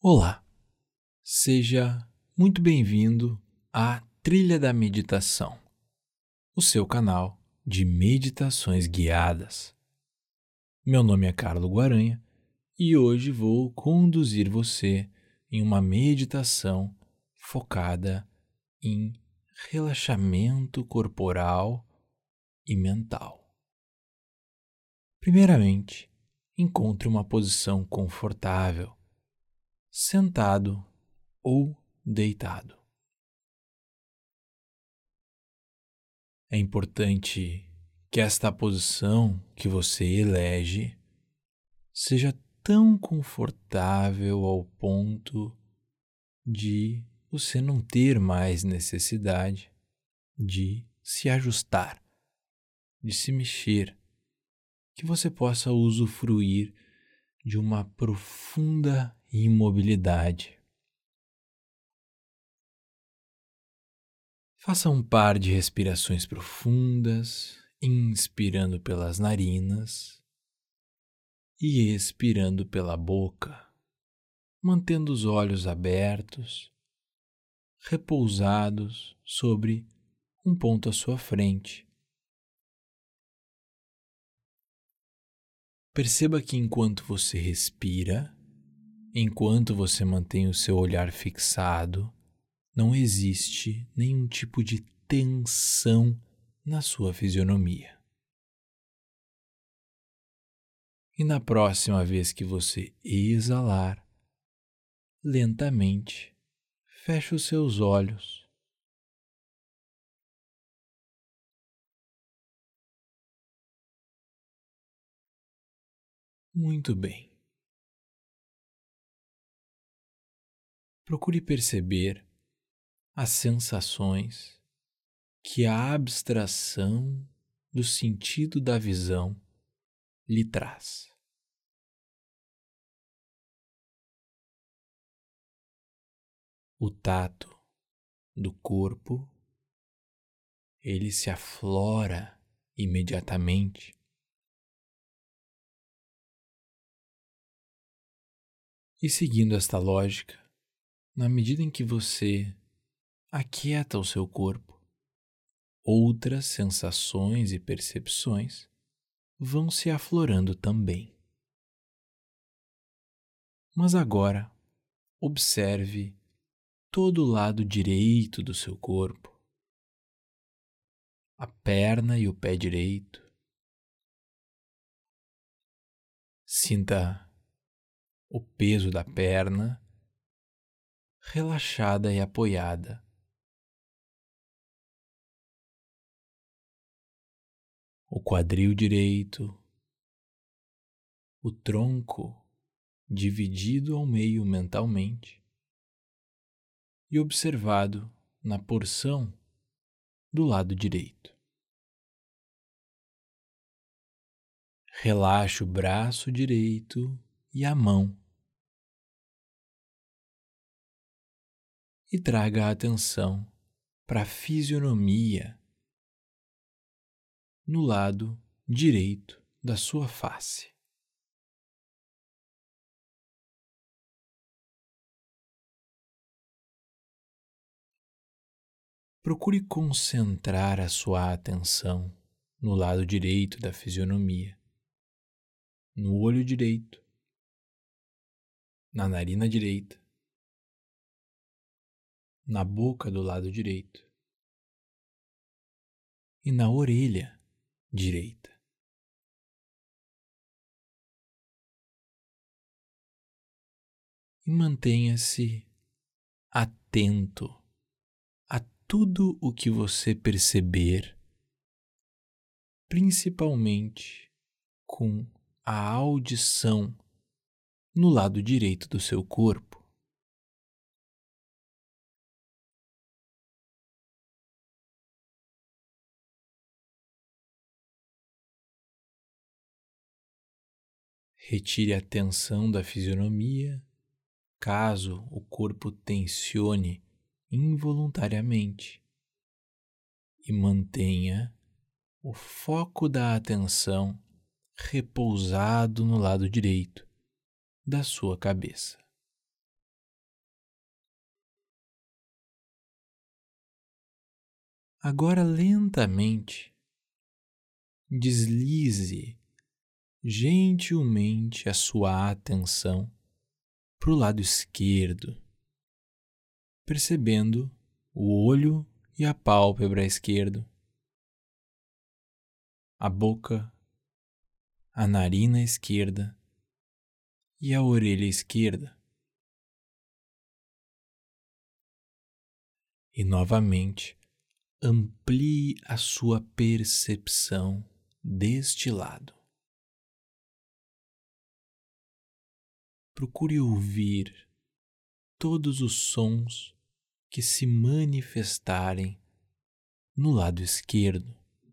Olá, seja muito bem-vindo à Trilha da Meditação, o seu canal de meditações guiadas. Meu nome é Carlo Guaranha e hoje vou conduzir você em uma meditação focada em relaxamento corporal e mental. Primeiramente, encontre uma posição confortável, sentado ou deitado. É importante que esta posição que você elege seja tão confortável ao ponto de você não ter mais necessidade de se ajustar, de se mexer, que você possa usufruir de uma profunda imobilidade. Faça um par de respirações profundas, inspirando pelas narinas e expirando pela boca, mantendo os olhos abertos, repousados sobre um ponto à sua frente. Perceba que enquanto você respira, enquanto você mantém o seu olhar fixado, não existe nenhum tipo de tensão na sua fisionomia. E na próxima vez que você exalar, lentamente, feche os seus olhos. Muito bem. Procure perceber as sensações que a abstração do sentido da visão lhe traz. O tato do corpo, ele se aflora imediatamente. E seguindo esta lógica, na medida em que você aquieta o seu corpo, outras sensações e percepções vão se aflorando também. Mas agora, observe todo o lado direito do seu corpo, a perna e o pé direito. Sinta o peso da perna relaxada e apoiada. O quadril direito, o tronco dividido ao meio mentalmente e observado na porção do lado direito. Relaxe o braço direito e a mão e traga a atenção para a fisionomia no lado direito da sua face. Procure concentrar a sua atenção no lado direito da fisionomia, no olho direito, na narina direita, na boca do lado direito e na orelha direita. E mantenha-se atento a tudo o que você perceber, principalmente com a audição no lado direito do seu corpo. Retire a tensão da fisionomia, caso o corpo tensione involuntariamente, e mantenha o foco da atenção repousado no lado direito da sua cabeça. Agora, lentamente, deslize gentilmente a sua atenção para o lado esquerdo, percebendo o olho e a pálpebra esquerdo, a boca, a narina esquerda e a orelha esquerda. E novamente, amplie a sua percepção deste lado. Procure ouvir todos os sons que se manifestarem no lado esquerdo.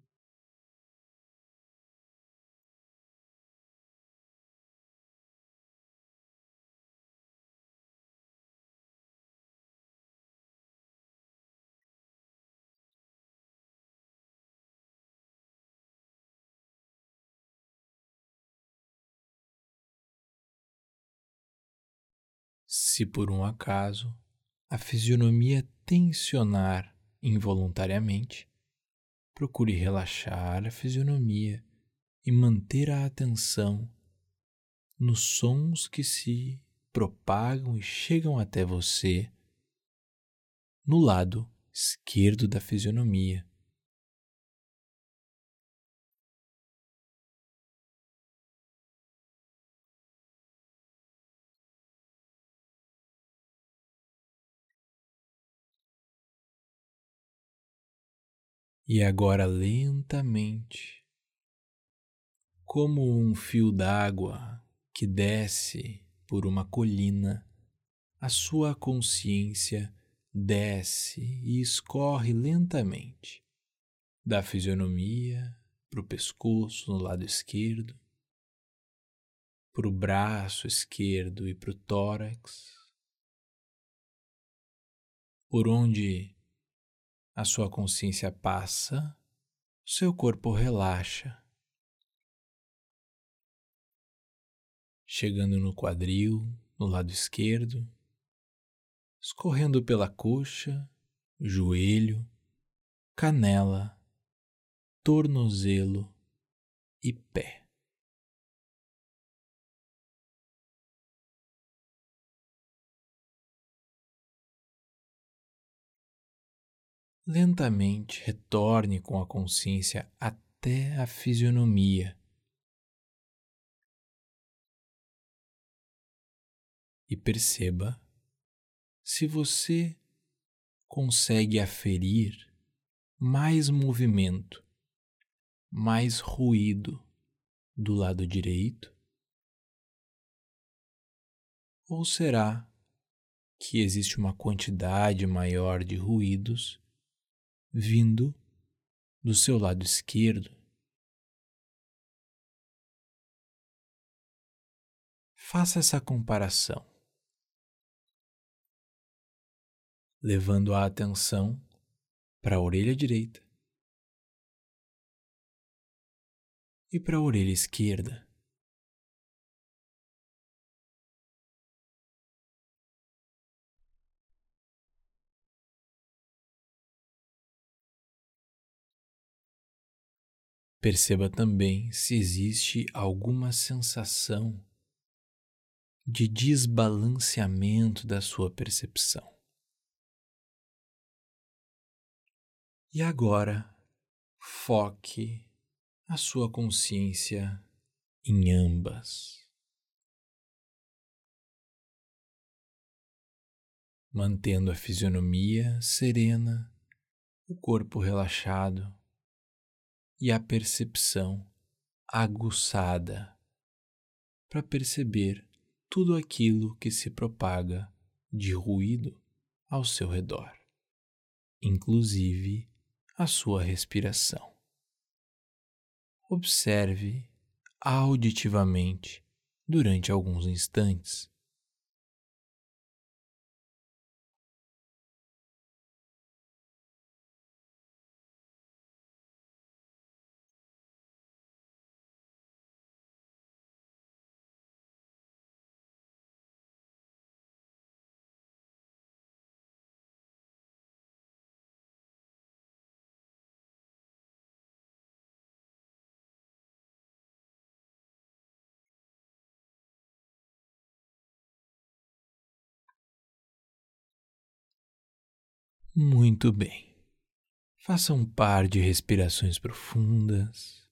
Se por um acaso a fisionomia tensionar involuntariamente, procure relaxar a fisionomia e manter a atenção nos sons que se propagam e chegam até você no lado esquerdo da fisionomia. E agora, lentamente, como um fio d'água que desce por uma colina, a sua consciência desce e escorre lentamente da fisionomia para o pescoço no lado esquerdo, para o braço esquerdo e para o tórax, por onde a sua consciência passa, seu corpo relaxa, chegando no quadril, no lado esquerdo, escorrendo pela coxa, joelho, canela, tornozelo e pé. Lentamente retorne com a consciência até a fisionomia e perceba se você consegue aferir mais movimento, mais ruído do lado direito, ou será que existe uma quantidade maior de ruídos vindo do seu lado esquerdo? Faça essa comparação, levando a atenção para a orelha direita e para a orelha esquerda. Perceba também se existe alguma sensação de desbalanceamento da sua percepção. E agora, foque a sua consciência em ambas, mantendo a fisionomia serena, o corpo relaxado e a percepção aguçada para perceber tudo aquilo que se propaga de ruído ao seu redor, inclusive a sua respiração. Observe auditivamente durante alguns instantes. Muito bem. Faça um par de respirações profundas.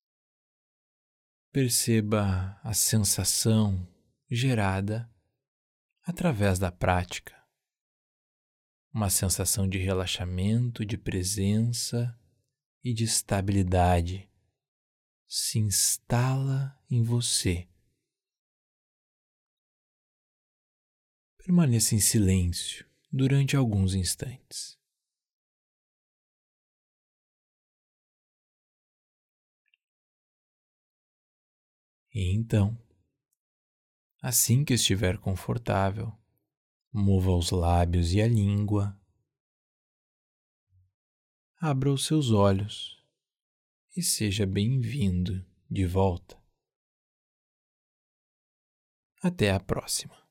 Perceba a sensação gerada através da prática. Uma sensação de relaxamento, de presença e de estabilidade se instala em você. Permaneça em silêncio durante alguns instantes. E então, assim que estiver confortável, mova os lábios e a língua, abra os seus olhos e seja bem-vindo de volta. Até a próxima.